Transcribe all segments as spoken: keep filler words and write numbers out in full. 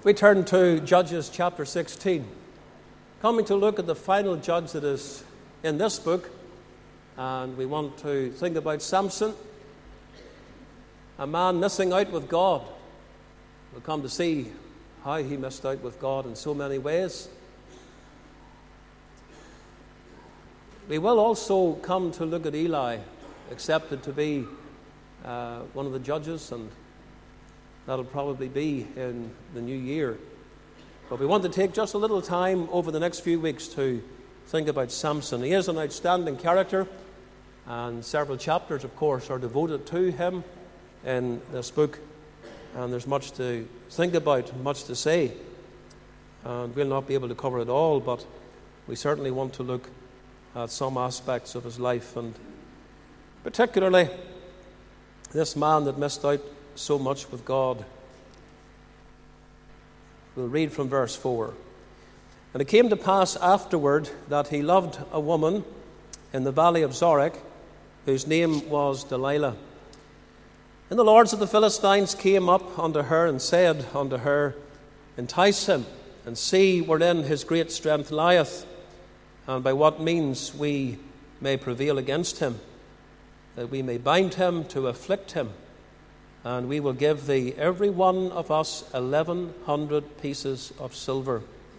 We turn to Judges chapter sixteen, coming to look at the final judge that is in this book, and we want to think about Samson, a man missing out with God. We'll come to see how he missed out with God in so many ways. We will also come to look at Eli, accepted to be uh, one of the judges, and that'll probably be in the new year. But we want to take just a little time over the next few weeks to think about Samson. He is an outstanding character, and several chapters, of course, are devoted to him in this book. And there's much to think about, much to say. And we'll not be able to cover it all, but we certainly want to look at some aspects of his life, and particularly this man that missed out so much with God. We'll read from verse four. And it came to pass afterward that he loved a woman in the valley of Zorek, whose name was Delilah. And the lords of the Philistines came up unto her and said unto her, Entice him, and see wherein his great strength lieth, and by what means we may prevail against him, that we may bind him to afflict him. And we will give thee every one of us eleven hundred pieces of silver.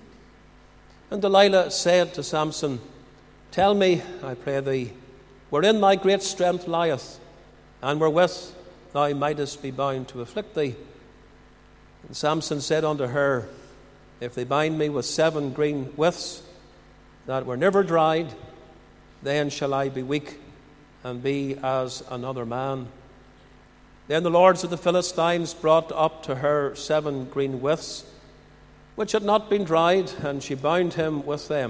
And Delilah said to Samson, Tell me, I pray thee, wherein thy great strength lieth, and wherewith thou mightest be bound to afflict thee. And Samson said unto her, If they bind me with seven green withs that were never dried, then shall I be weak and be as another man. Then the lords of the Philistines brought up to her seven green withs, which had not been dried, and she bound him with them.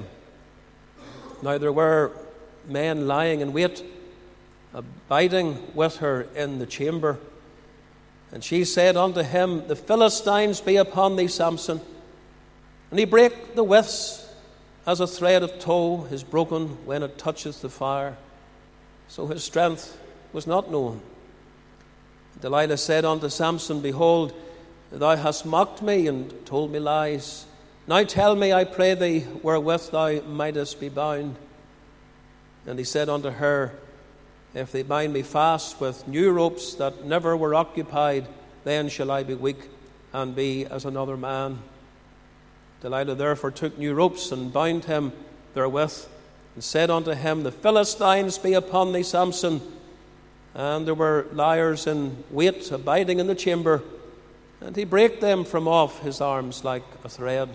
Now there were men lying in wait, abiding with her in the chamber. And she said unto him, The Philistines be upon thee, Samson. And he brake the withs, as a thread of tow is broken when it toucheth the fire. So his strength was not known. Delilah said unto Samson, Behold, thou hast mocked me and told me lies. Now tell me, I pray thee, wherewith thou mightest be bound. And he said unto her, If they bind me fast with new ropes that never were occupied, then shall I be weak and be as another man. Delilah therefore took new ropes and bound him therewith, and said unto him, The Philistines be upon thee, Samson. And there were liars in wait, abiding in the chamber, and he brake them from off his arms like a thread.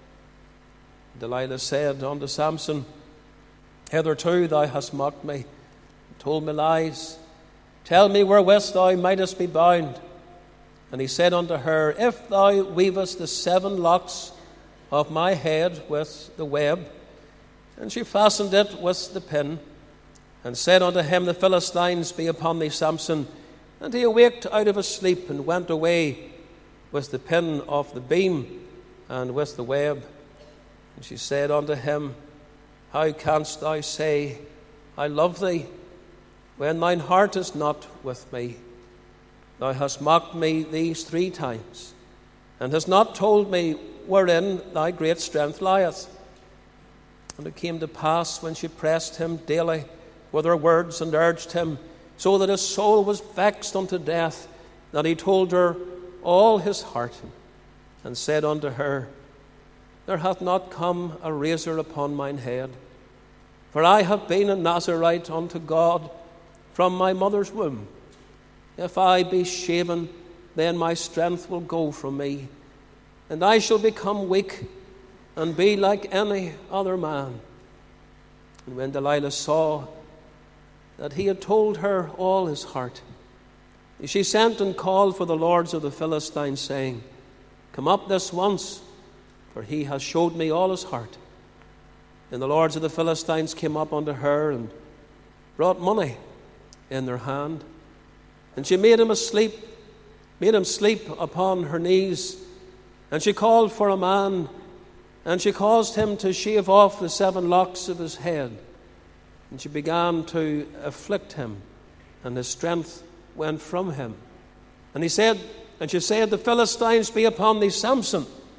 Delilah said unto Samson, Hitherto thou hast mocked me, and told me lies. Tell me wherewith thou mightest be bound. And he said unto her, If thou weavest the seven locks of my head with the web. And she fastened it with the pin, and said unto him, The Philistines be upon thee, Samson. And he awaked out of his sleep, and went away with the pin of the beam, and with the web. And she said unto him, How canst thou say, I love thee, when thine heart is not with me? Thou hast mocked me these three times, and hast not told me wherein thy great strength lieth. And it came to pass, when she pressed him daily with her words, and urged him, so that his soul was vexed unto death, that he told her all his heart, and said unto her, There hath not come a razor upon mine head, for I have been a Nazarite unto God from my mother's womb. If I be shaven, then my strength will go from me, and I shall become weak, and be like any other man. And when Delilah saw that he had told her all his heart, she sent and called for the lords of the Philistines, saying, Come up this once, for he has showed me all his heart. And the lords of the Philistines came up unto her, and brought money in their hand. And she made him asleep, made him sleep upon her knees. And she called for a man, and she caused him to shave off the seven locks of his head. And she began to afflict him, and his strength went from him. And he said, and she said, The Philistines be upon thee, Samson.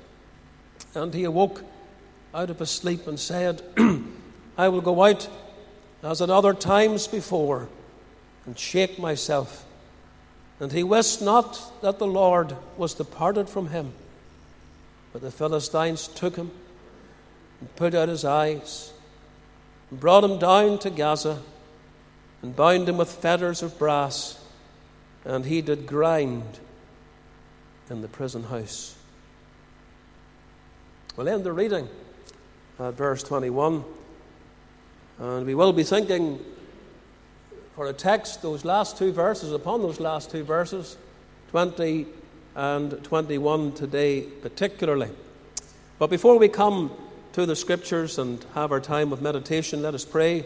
And he awoke out of his sleep and said, I will go out as at other times before, and shake myself. And he wist not that the Lord was departed from him. But the Philistines took him, and put out his eyes, and brought him down to Gaza, and bound him with fetters of brass, and he did grind in the prison house. We'll end the reading at verse twenty-one, and we will be thinking for a text those last two verses, upon those last two verses, twenty and twenty-one today particularly. But before we come to the Scriptures and have our time of meditation, let us pray.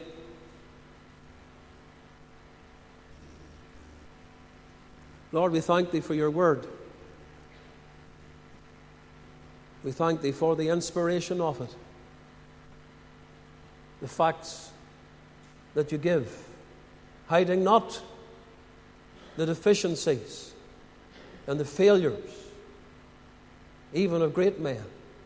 Lord, we thank Thee for Your word. We thank Thee for the inspiration of it, the facts that You give, hiding not the deficiencies and the failures, even of great men.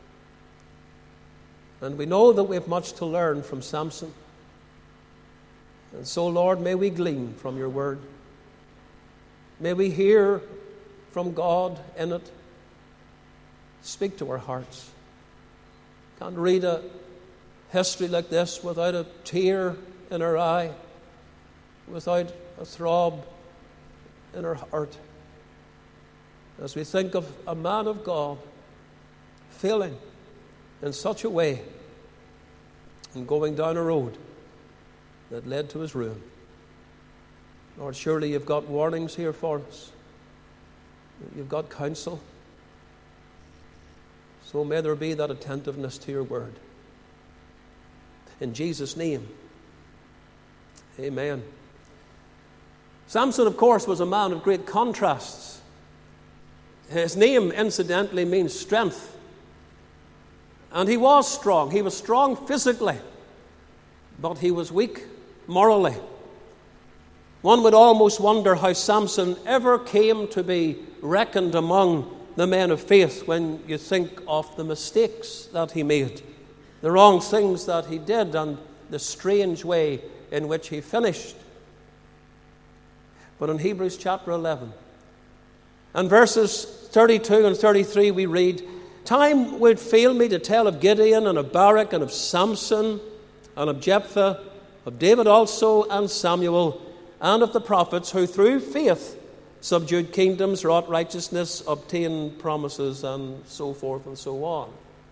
And we know that we have much to learn from Samson. And so, Lord, may we glean from Your word. May we hear from God in it. Speak to our hearts. Can't read a history like this without a tear in our eye, without a throb in our heart, as we think of a man of God failing in such a way and going down a road that led to his ruin. Lord, surely You've got warnings here for us. You've got counsel. So may there be that attentiveness to Your word. In Jesus' name, amen. Samson, of course, was a man of great contrasts. His name, incidentally, means strength. And he was strong. He was strong physically, but he was weak morally. One would almost wonder how Samson ever came to be reckoned among the men of faith when you think of the mistakes that he made, the wrong things that he did, and the strange way in which he finished. But in Hebrews chapter eleven and verses thirty-two and thirty-three we read, time would fail me to tell of Gideon and of Barak and of Samson and of Jephthah, of David also and Samuel, and of the prophets who through faith subdued kingdoms, wrought righteousness, obtained promises, and so forth and so on.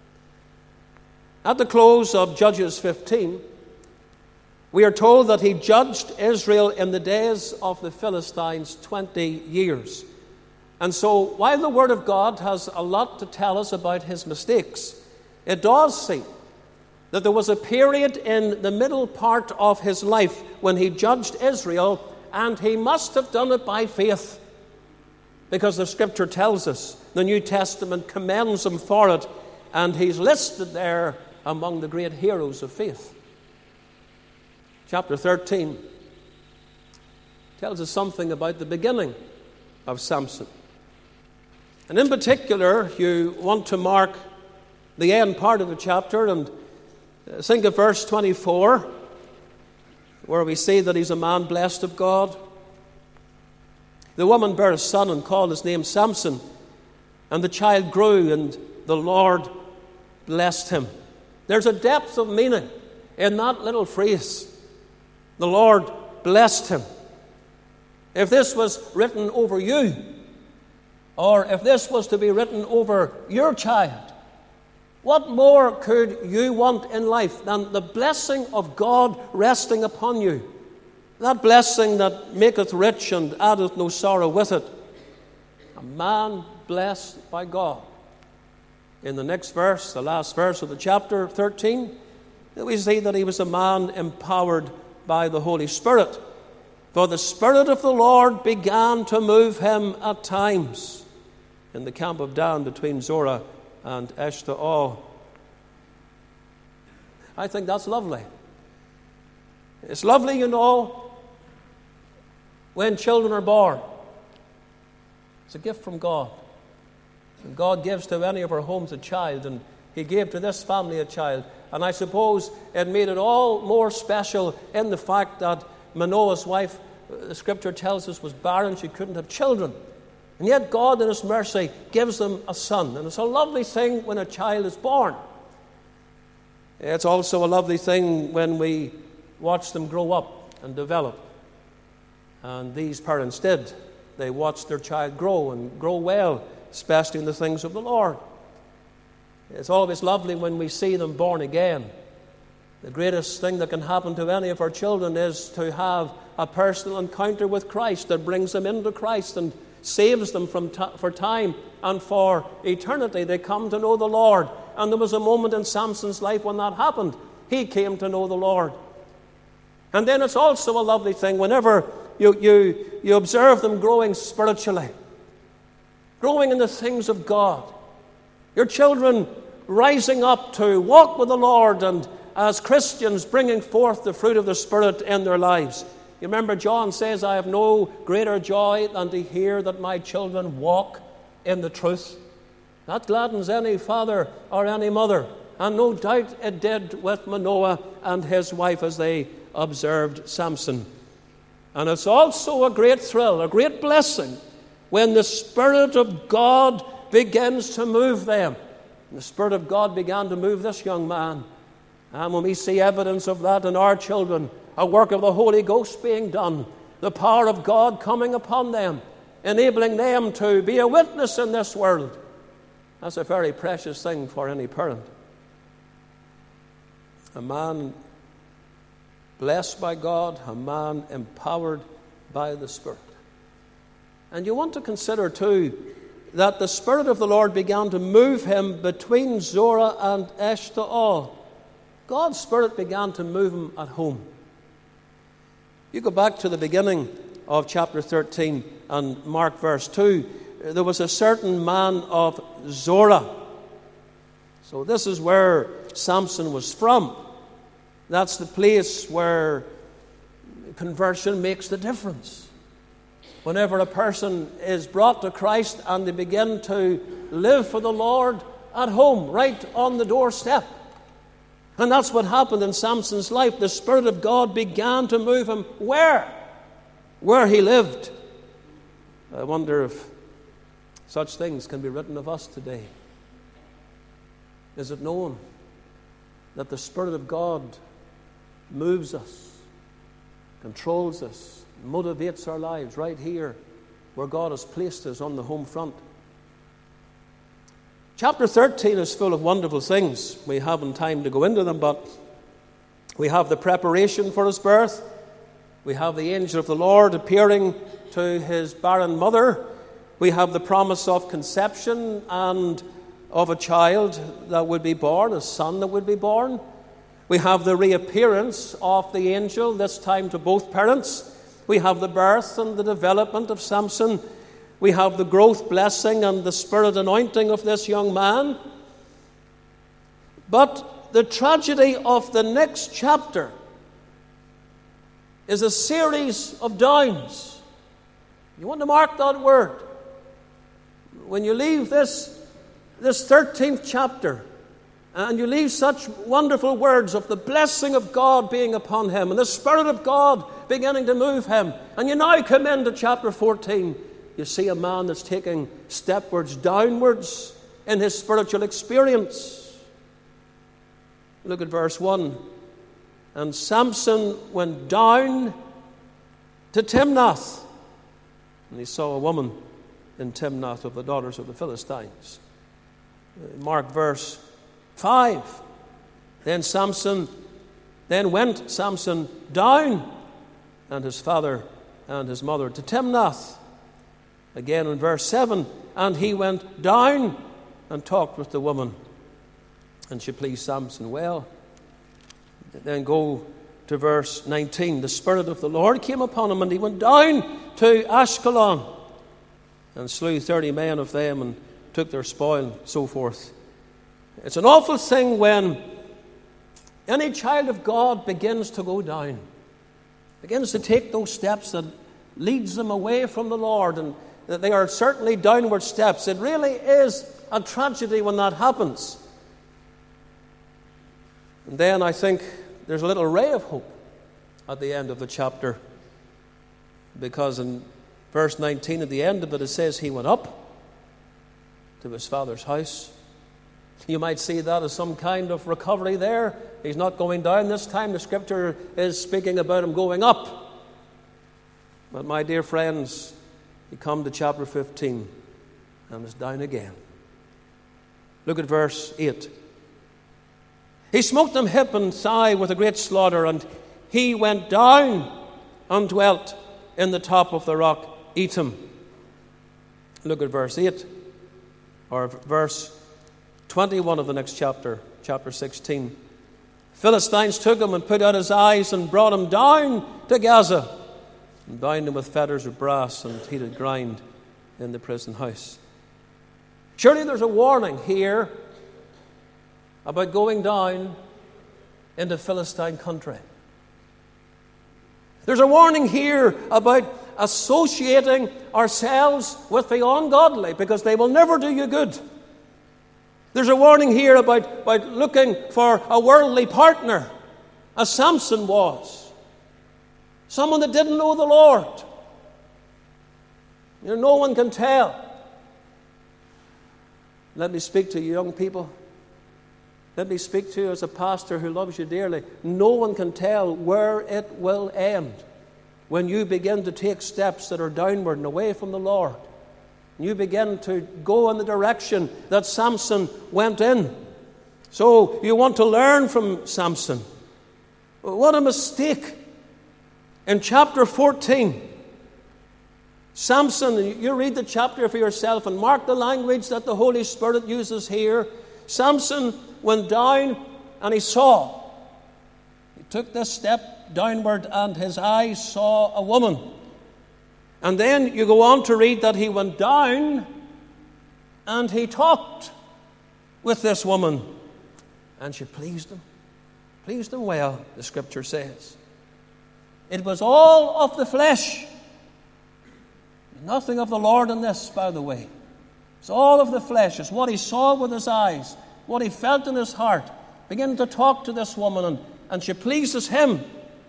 At the close of Judges fifteen, we are told that he judged Israel in the days of the Philistines twenty years. And so, while the Word of God has a lot to tell us about his mistakes, it does seem that there was a period in the middle part of his life when he judged Israel, and he must have done it by faith, because the Scripture tells us, the New Testament commends him for it, and he's listed there among the great heroes of faith. Chapter thirteen tells us something about the beginning of Samson. And in particular, you want to mark the end part of the chapter and think of verse twenty-four, where we see that he's a man blessed of God. The woman bare a son and called his name Samson, and the child grew, and the Lord blessed him. There's a depth of meaning in that little phrase. The Lord blessed him. If this was written over you, or if this was to be written over your child, what more could you want in life than the blessing of God resting upon you? That blessing that maketh rich and addeth no sorrow with it. A man blessed by God. In the next verse, the last verse of the chapter thirteen, we see that he was a man empowered by the Holy Spirit. For the Spirit of the Lord began to move him at times in the camp of Dan between Zorah and Eshtaol. I think that's lovely. It's lovely, you know, when children are born. It's a gift from God. And God gives to any of our homes a child, and he gave to this family a child. And I suppose it made it all more special in the fact that Manoah's wife, the scripture tells us, was barren. She couldn't have children. And yet God in his mercy gives them a son. And it's a lovely thing when a child is born. It's also a lovely thing when we watch them grow up and develop. And these parents did. They watched their child grow and grow well, especially in the things of the Lord. It's always lovely when we see them born again. The greatest thing that can happen to any of our children is to have a personal encounter with Christ that brings them into Christ and saves them from t- for time and for eternity. They come to know the Lord. And there was a moment in Samson's life when that happened. He came to know the Lord. And then it's also a lovely thing whenever you, you, you observe them growing spiritually, growing in the things of God. Your children rising up to walk with the Lord and as Christians bringing forth the fruit of the Spirit in their lives. You remember John says, I have no greater joy than to hear that my children walk in the truth. That gladdens any father or any mother. And no doubt it did with Manoah and his wife as they observed Samson. And it's also a great thrill, a great blessing when the Spirit of God begins to move them. And the Spirit of God began to move this young man. And when we see evidence of that in our children, a work of the Holy Ghost being done, the power of God coming upon them, enabling them to be a witness in this world, that's a very precious thing for any parent. A man blessed by God, a man empowered by the Spirit. And you want to consider too that the Spirit of the Lord began to move him between Zorah and Eshtaol. God's Spirit began to move him at home. You go back to the beginning of chapter thirteen and mark verse two. There was a certain man of Zorah. So this is where Samson was from. That's the place where conversion makes the difference. Whenever a person is brought to Christ and they begin to live for the Lord at home, right on the doorstep. And that's what happened in Samson's life. The Spirit of God began to move him where? Where he lived. I wonder if such things can be written of us today. Is it known that the Spirit of God moves us, controls us, motivates our lives right here where God has placed us on the home front? Chapter thirteen is full of wonderful things. We haven't time to go into them, but we have the preparation for his birth. We have the angel of the Lord appearing to his barren mother. We have the promise of conception and of a child that would be born, a son that would be born. We have the reappearance of the angel, this time to both parents. We have the birth and the development of Samson. We have the growth blessing and the Spirit anointing of this young man. But the tragedy of the next chapter is a series of downs. You want to mark that word. When you leave this, this thirteenth chapter, and you leave such wonderful words of the blessing of God being upon him and the Spirit of God beginning to move him, and you now come into chapter fourteen, you see a man that's taking stepwards, downwards in his spiritual experience. Look at verse one. And Samson went down to Timnath, and he saw a woman in Timnath of the daughters of the Philistines. Mark verse five. Then Samson, then went Samson down, and his father and his mother, to Timnath. Again in verse seven, and he went down and talked with the woman, and she pleased Samson well. Then go to verse nineteen. The Spirit of the Lord came upon him, and he went down to Ashkelon and slew thirty men of them and took their spoil, and so forth. It's an awful thing when any child of God begins to go down, begins to take those steps that leads them away from the Lord, and that they are certainly downward steps. It really is a tragedy when that happens. And then I think there's a little ray of hope at the end of the chapter, because in verse nineteen, at the end of it, it says he went up to his father's house. You might see that as some kind of recovery there. He's not going down this time. The scripture is speaking about him going up. But my dear friends, you come to chapter fifteen and it's down again. Look at verse eight. He smote them hip and thigh with a great slaughter, and he went down and dwelt in the top of the rock Etam. Look at verse eight, or verse twenty-one of the next chapter, chapter sixteen. Philistines took him and put out his eyes and brought him down to Gaza and bound him with fetters of brass, and he did grind in the prison house. Surely there's a warning here about going down into Philistine country. There's a warning here about associating ourselves with the ungodly, because they will never do you good. There's a warning here about, about looking for a worldly partner, as Samson was. Someone that didn't know the Lord. You know, no one can tell. Let me speak to you young people. Let me speak to you as a pastor who loves you dearly. No one can tell where it will end when you begin to take steps that are downward and away from the Lord. You begin to go in the direction that Samson went in. So you want to learn from Samson. What a mistake. In chapter fourteen, Samson, you read the chapter for yourself and mark the language that the Holy Spirit uses here. Samson went down and he saw. He took this step downward and his eyes saw a woman. And then you go on to read that he went down and he talked with this woman. And she pleased him. Pleased him well, the scripture says. It was all of the flesh. Nothing of the Lord in this, by the way. It's all of the flesh. It's what he saw with his eyes, what he felt in his heart. Beginning to talk to this woman, and, and she pleases him.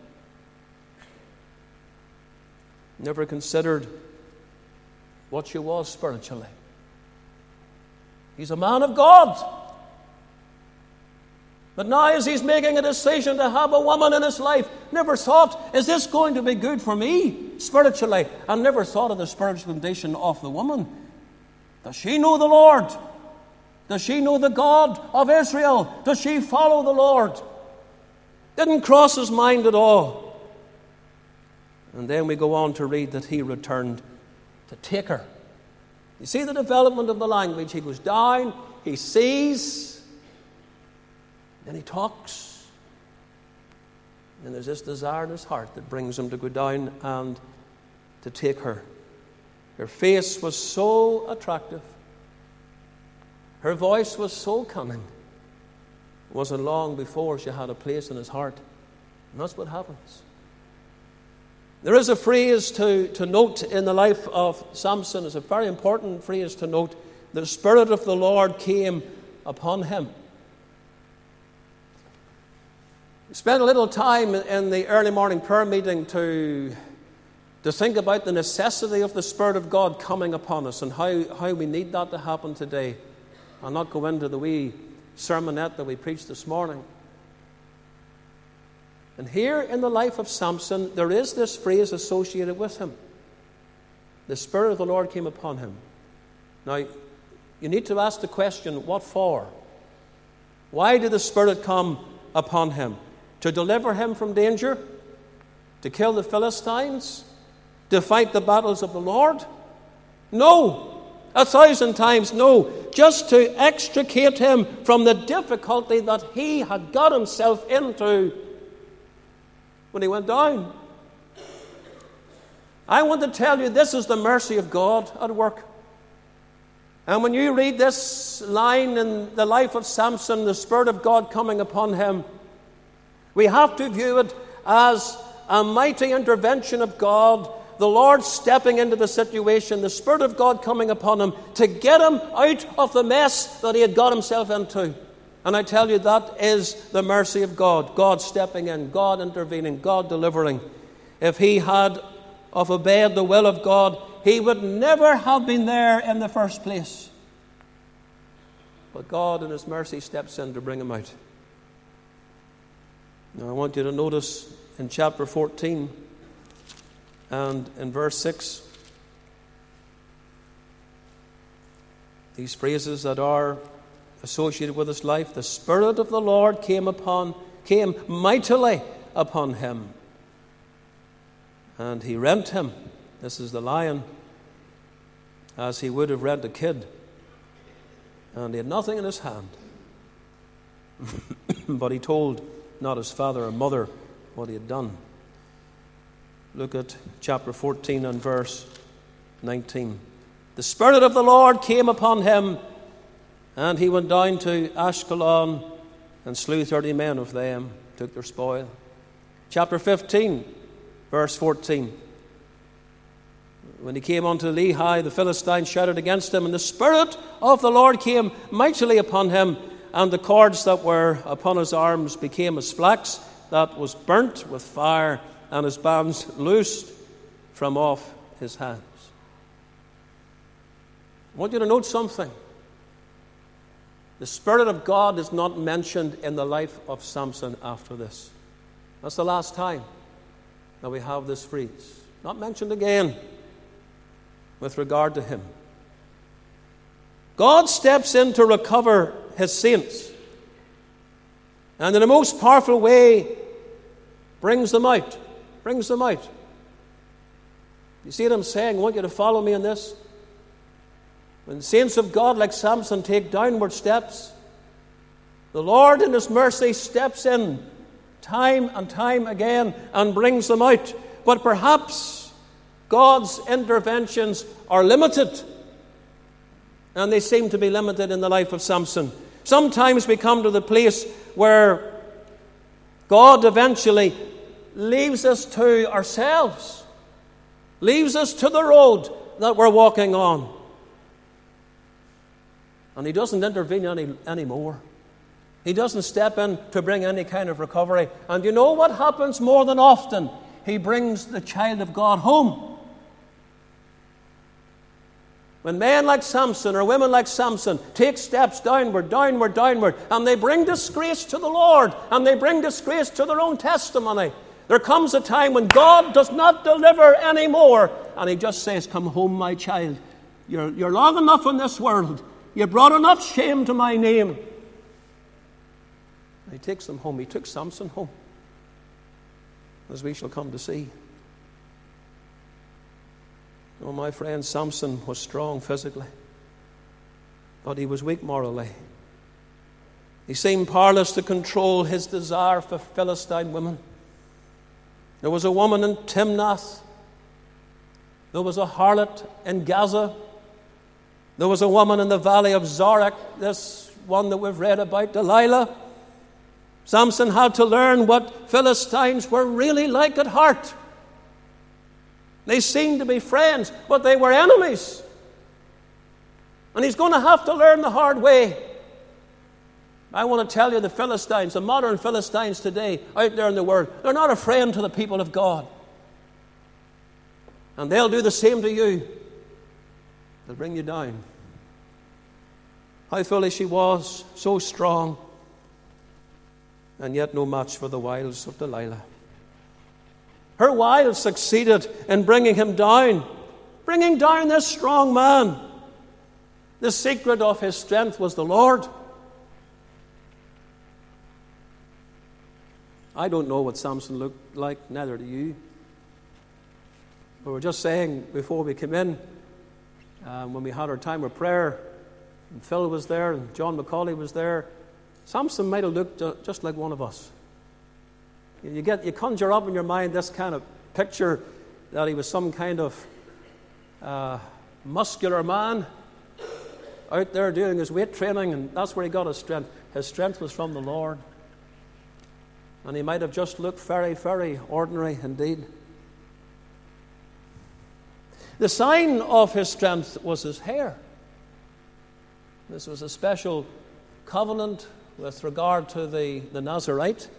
Never considered what she was spiritually. He's a man of God. But now as he's making a decision to have a woman in his life, never thought, is this going to be good for me spiritually? And never thought of the spiritual condition of the woman. Does she know the Lord? Does she know the God of Israel? Does she follow the Lord? Didn't cross his mind at all. And then we go on to read that he returned to take her. You see the development of the language. He goes down, he sees, then he talks. And there's this desire in his heart that brings him to go down and to take her. Her face was so attractive. Her voice was so cunning. It wasn't long before she had a place in his heart. And that's what happens. There is a phrase to, to note in the life of Samson. It's a very important phrase to note. The Spirit of the Lord came upon him. We spent a little time in the early morning prayer meeting to, to think about the necessity of the Spirit of God coming upon us and how, how we need that to happen today. I'll not go into the wee sermonette that we preached this morning. And here in the life of Samson, there is this phrase associated with him. The Spirit of the Lord came upon him. Now, you need to ask the question, what for? Why did the Spirit come upon him? To deliver him from danger? To kill the Philistines? To fight the battles of the Lord? No. A thousand times no. Just to extricate him from the difficulty that he had got himself into when he went down. I want to tell you, this is the mercy of God at work. And when you read this line in the life of Samson, the Spirit of God coming upon him, we have to view it as a mighty intervention of God, the Lord stepping into the situation, the Spirit of God coming upon him to get him out of the mess that he had got himself into. And I tell you, that is the mercy of God. God stepping in, God intervening, God delivering. If he had have obeyed the will of God, he would never have been there in the first place. But God in his mercy steps in to bring him out. Now I want you to notice in chapter fourteen and in verse six, these phrases that are associated with his life. The Spirit of the Lord came upon, came mightily upon him, and he rent him. This is the lion, as he would have rent a kid. And he had nothing in his hand. But he told not his father or mother what he had done. Look at chapter fourteen and verse nineteen. The Spirit of the Lord came upon him, and he went down to Ashkelon and slew thirty men of them, took their spoil. Chapter fifteen, verse fourteen. When he came unto Lehi, the Philistines shouted against him, and the Spirit of the Lord came mightily upon him, and the cords that were upon his arms became as flax that was burnt with fire, and his bands loosed from off his hands. I want you to note something. The Spirit of God is not mentioned in the life of Samson after this. That's the last time that we have this phrase. Not mentioned again with regard to him. God steps in to recover his saints, and in the most powerful way brings them out. Brings them out. You see what I'm saying? I want you to follow me in this. When saints of God like Samson take downward steps, the Lord in his mercy steps in time and time again and brings them out. But perhaps God's interventions are limited, and they seem to be limited in the life of Samson. Sometimes we come to the place where God eventually leaves us to ourselves, leaves us to the road that we're walking on. And he doesn't intervene any anymore. He doesn't step in to bring any kind of recovery. And you know what happens more than often? He brings the child of God home. When men like Samson or women like Samson take steps downward, downward, downward, and they bring disgrace to the Lord, and they bring disgrace to their own testimony, there comes a time when God does not deliver anymore, and he just says, "Come home, my child. You're, you're long enough in this world. You brought enough shame to my name." And he takes them home. He took Samson home, as we shall come to see. Oh, my friend, Samson was strong physically, but he was weak morally. He seemed powerless to control his desire for Philistine women. There was a woman in Timnath. There was a harlot in Gaza. There was a woman in the valley of Zorek, this one that we've read about, Delilah. Samson had to learn what Philistines were really like at heart. They seemed to be friends, but they were enemies. And he's going to have to learn the hard way. I want to tell you, the Philistines, the modern Philistines today, out there in the world, they're not a friend to the people of God. And they'll do the same to you. They'll bring you down. How foolish he was, so strong, and yet no match for the wiles of Delilah. Her wiles succeeded in bringing him down, bringing down this strong man. The secret of his strength was the Lord. I don't know what Samson looked like, neither do you. But we're just saying before we came in, um, when we had our time of prayer, and Phil was there, and John McCauley was there, Samson might have looked ju- just like one of us. You get, you conjure up in your mind this kind of picture that he was some kind of uh, muscular man out there doing his weight training, and that's where he got his strength. His strength was from the Lord. And he might have just looked very, very ordinary indeed. The sign of his strength was his hair. This was a special covenant with regard to the, the Nazarite.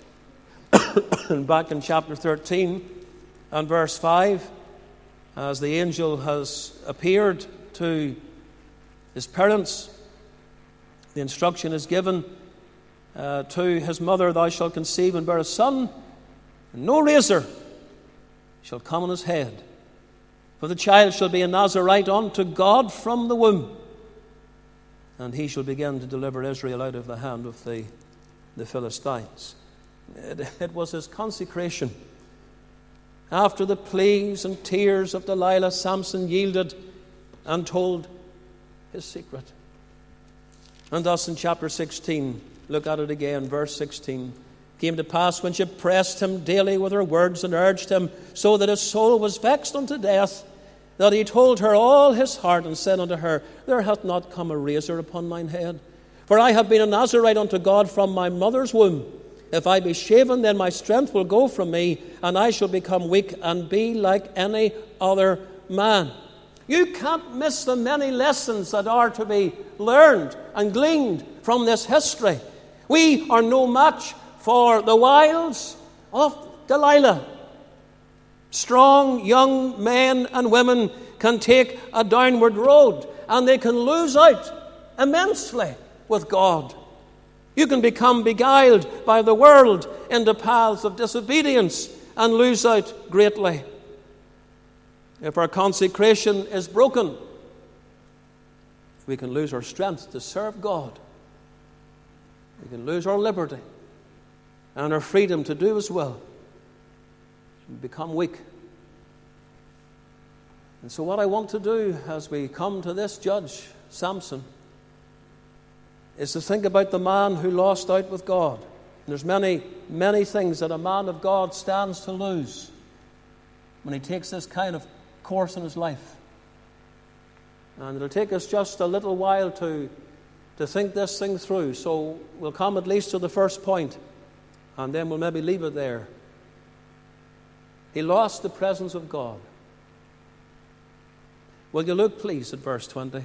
Back in chapter thirteen and verse five, as the angel has appeared to his parents, the instruction is given uh, to his mother, "Thou shalt conceive and bear a son, and no razor shall come on his head. For the child shall be a Nazarite unto God from the womb, and he shall begin to deliver Israel out of the hand of the, the Philistines." It, it was his consecration. After the pleas and tears of Delilah, Samson yielded and told his secret. And thus in chapter sixteen, look at it again, verse sixteen. "Came to pass when she pressed him daily with her words and urged him, so that his soul was vexed unto death, that he told her all his heart, and said unto her, There hath not come a razor upon mine head. For I have been a Nazarite unto God from my mother's womb. If I be shaven, then my strength will go from me, and I shall become weak and be like any other man." You can't miss the many lessons that are to be learned and gleaned from this history. We are no match for the wiles of Delilah. Strong young men and women can take a downward road, and they can lose out immensely with God. You can become beguiled by the world into paths of disobedience and lose out greatly. If our consecration is broken, we can lose our strength to serve God. We can lose our liberty and our freedom to do His will. We become weak. And so what I want to do as we come to this judge, Samson, is to think about the man who lost out with God. And there's many, many things that a man of God stands to lose when he takes this kind of course in his life. And it'll take us just a little while to, to think this thing through. So we'll come at least to the first point, and then we'll maybe leave it there. He lost the presence of God. Will you look, please, at verse twenty?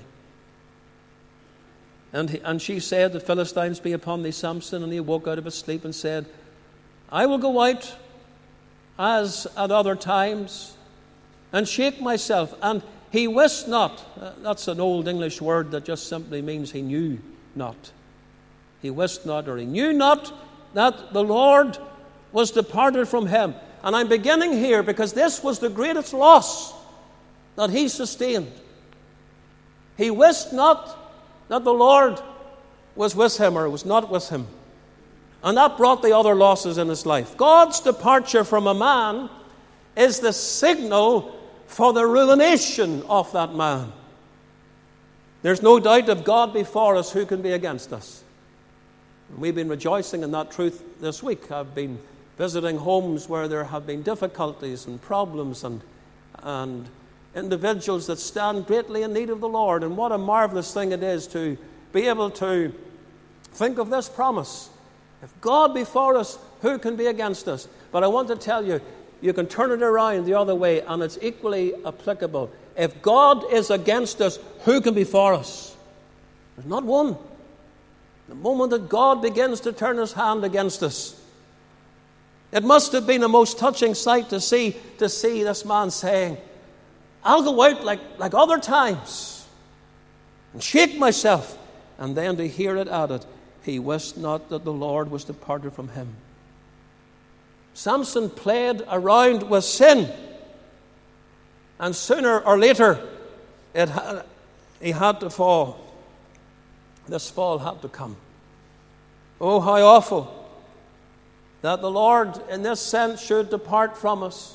And, he, and she said, "The Philistines be upon thee, Samson." And he awoke out of his sleep and said, "I will go out as at other times and shake myself." And he wist not. Uh, that's an old English word that just simply means he knew not. He wist not, or he knew not, that the Lord was departed from him. And I'm beginning here because this was the greatest loss that he sustained. He wist not that the Lord was with him or was not with him. And that brought the other losses in his life. God's departure from a man is the signal for the ruination of that man. There's no doubt, if God be for us, who can be against us? And we've been rejoicing in that truth this week. I've been visiting homes where there have been difficulties and problems and and individuals that stand greatly in need of the Lord. And what a marvelous thing it is to be able to think of this promise. If God be for us, who can be against us? But I want to tell you, you can turn it around the other way, and it's equally applicable. If God is against us, who can be for us? There's not one. The moment that God begins to turn His hand against us, it must have been a most touching sight to see to see this man saying, "I'll go out like, like other times and shake myself." And then to hear it added, "He wist not that the Lord was departed from him." Samson played around with sin, and sooner or later it had, he had to fall. This fall had to come. Oh, how awful that the Lord in this sense should depart from us.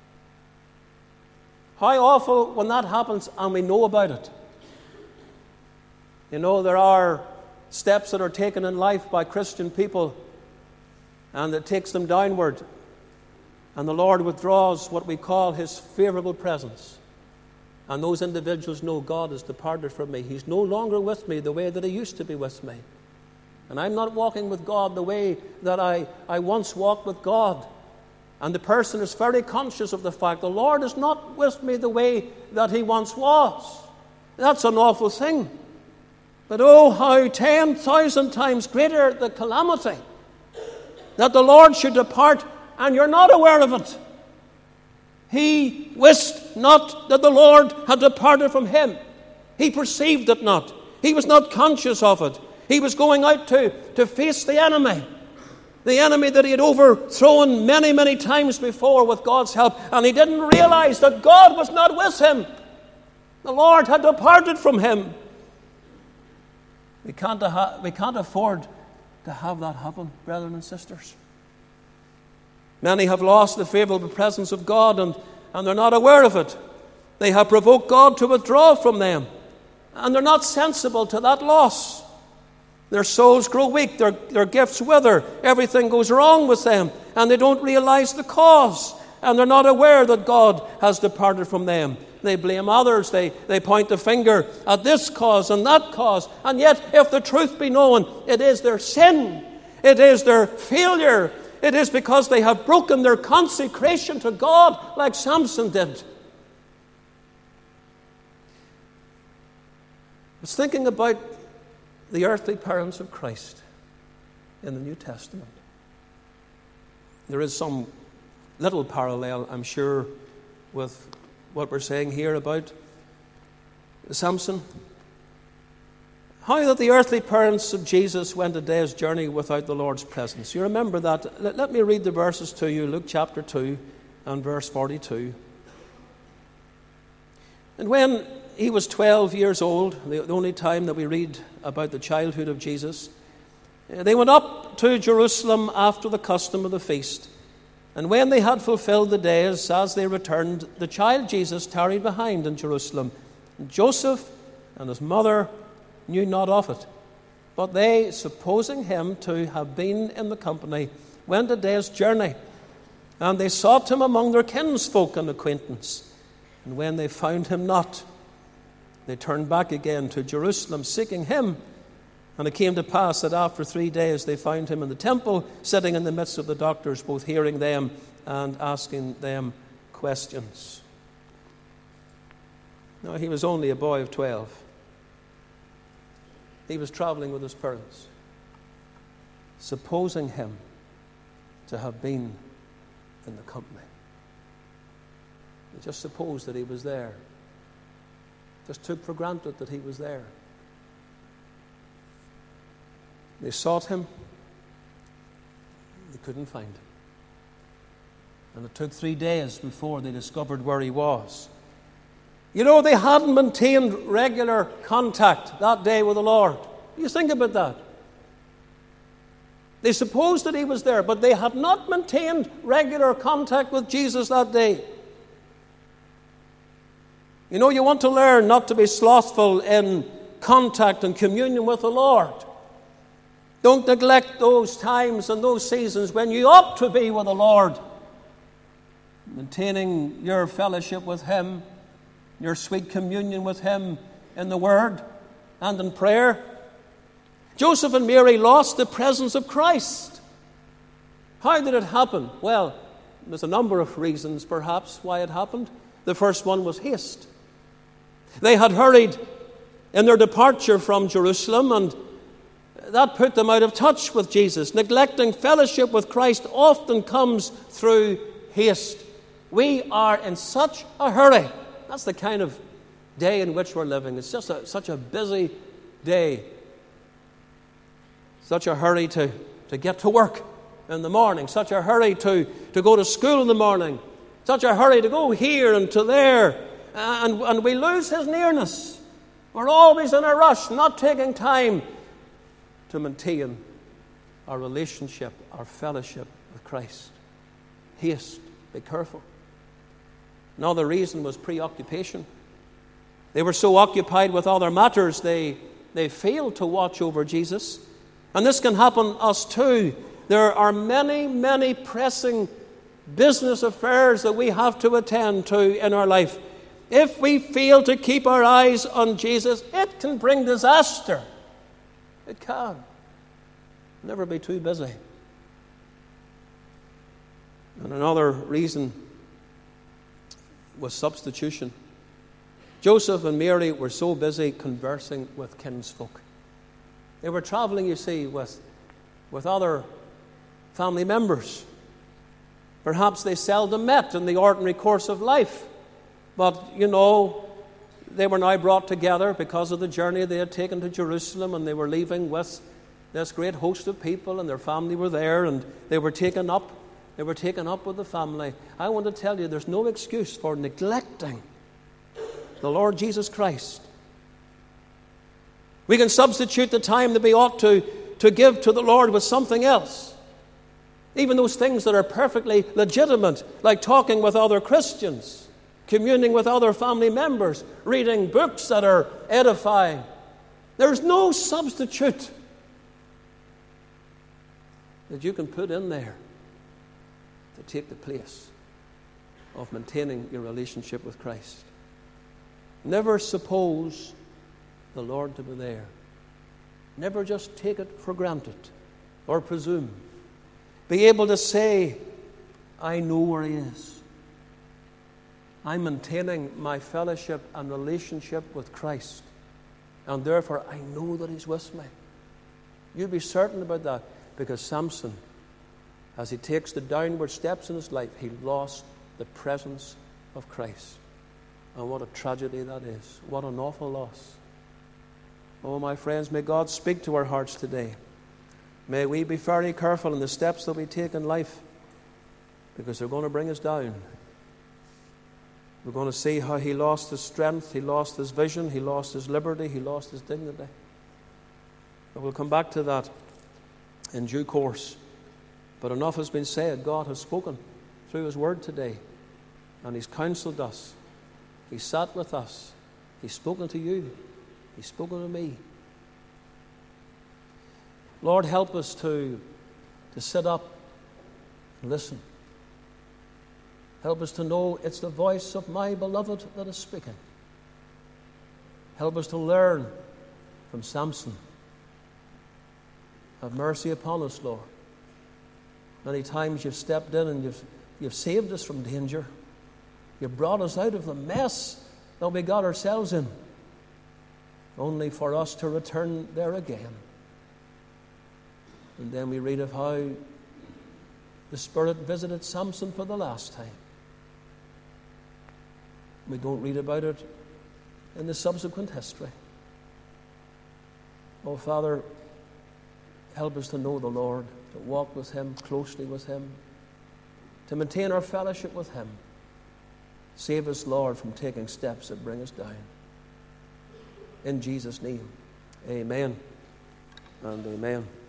How awful when that happens and we know about it. You know, there are steps that are taken in life by Christian people, and it takes them downward, and the Lord withdraws what we call His favorable presence. And those individuals know, God has departed from me. He's no longer with me the way that He used to be with me. And I'm not walking with God the way that I, I once walked with God. And the person is very conscious of the fact the Lord is not with me the way that He once was. That's an awful thing. But oh, how ten thousand times greater the calamity that the Lord should depart and you're not aware of it. He wist not that the Lord had departed from him. He perceived it not. He was not conscious of it. He was going out to, to face the enemy. The enemy that he had overthrown many, many times before with God's help. And he didn't realize that God was not with him. The Lord had departed from him. We can't, ha- we can't afford to have that happen, brethren and sisters. Many have lost the favorable presence of God and, and they're not aware of it. They have provoked God to withdraw from them. And they're not sensible to that loss. Their souls grow weak, their, their gifts wither, everything goes wrong with them, and they don't realize the cause, and they're not aware that God has departed from them. They blame others, they, they point the finger at this cause and that cause, and yet, if the truth be known, it is their sin, it is their failure, it is because they have broken their consecration to God like Samson did. I was thinking about the earthly parents of Christ in the New Testament. There is some little parallel, I'm sure, with what we're saying here about Samson. How that the earthly parents of Jesus went a day's journey without the Lord's presence. You remember that? Let, let me read the verses to you, Luke chapter two and verse forty-two. And when he was twelve years old, the only time that we read about the childhood of Jesus, they went up to Jerusalem after the custom of the feast. And when they had fulfilled the days, as they returned, the child Jesus tarried behind in Jerusalem. And Joseph and his mother knew not of it. But they, supposing him to have been in the company, went a day's journey. And they sought him among their kinsfolk and acquaintance. And when they found him not, they turned back again to Jerusalem, seeking him. And it came to pass that after three days they found him in the temple, sitting in the midst of the doctors, both hearing them and asking them questions. Now, he was only a boy of twelve. He was traveling with his parents, supposing him to have been in the company. They just supposed that he was there. Just took for granted that he was there. They sought him. They couldn't find him. And it took three days before they discovered where he was. You know, they hadn't maintained regular contact that day with the Lord. You think about that. They supposed that he was there, but they had not maintained regular contact with Jesus that day. You know, you want to learn not to be slothful in contact and communion with the Lord. Don't neglect those times and those seasons when you ought to be with the Lord, maintaining your fellowship with him, your sweet communion with him in the Word and in prayer. Joseph and Mary lost the presence of Christ. How did it happen? Well, there's a number of reasons, perhaps, why it happened. The first one was haste. They had hurried in their departure from Jerusalem, and that put them out of touch with Jesus. Neglecting fellowship with Christ often comes through haste. We are in such a hurry. That's the kind of day in which we're living. It's just a, such a busy day. Such a hurry to, to get to work in the morning. Such a hurry to, to go to school in the morning. Such a hurry to go here and to there. And, and we lose his nearness. We're always in a rush, not taking time to maintain our relationship, our fellowship with Christ. Haste, be careful. Another reason was preoccupation. They were so occupied with other matters, they, they failed to watch over Jesus. And this can happen us too. There are many, many pressing business affairs that we have to attend to in our life. If we fail to keep our eyes on Jesus, it can bring disaster. It can. Never be too busy. And another reason was substitution. Joseph and Mary were so busy conversing with kinsfolk. They were traveling, you see, with, with other family members. Perhaps they seldom met in the ordinary course of life. But, you know, they were now brought together because of the journey they had taken to Jerusalem, and they were leaving with this great host of people, and their family were there, and they were taken up. They were taken up with the family. I want to tell you, there's no excuse for neglecting the Lord Jesus Christ. We can substitute the time that we ought to, to give to the Lord with something else. Even those things that are perfectly legitimate, like talking with other Christians, communing with other family members, reading books that are edifying. There's no substitute that you can put in there to take the place of maintaining your relationship with Christ. Never suppose the Lord to be there. Never just take it for granted or presume. Be able to say, I know where He is. I'm maintaining my fellowship and relationship with Christ, and therefore I know that He's with me. You be certain about that, because Samson, as he takes the downward steps in his life, he lost the presence of Christ. And what a tragedy that is. What an awful loss. Oh, my friends, may God speak to our hearts today. May we be very careful in the steps that we take in life, because they're going to bring us down. We're going to see how he lost his strength, he lost his vision, he lost his liberty, he lost his dignity. But we'll come back to that in due course. But enough has been said. God has spoken through His Word today, and He's counseled us. He sat with us. He's spoken to you. He's spoken to me. Lord, help us to, to sit up and listen. Help us to know it's the voice of my beloved that is speaking. Help us to learn from Samson. Have mercy upon us, Lord. Many times You've stepped in and You've, you've saved us from danger. You've brought us out of the mess that we got ourselves in, only for us to return there again. And then we read of how the Spirit visited Samson for the last time. We don't read about it in the subsequent history. Oh, Father, help us to know the Lord, to walk with Him, closely with Him, to maintain our fellowship with Him. Save us, Lord, from taking steps that bring us down. In Jesus' name, amen and amen.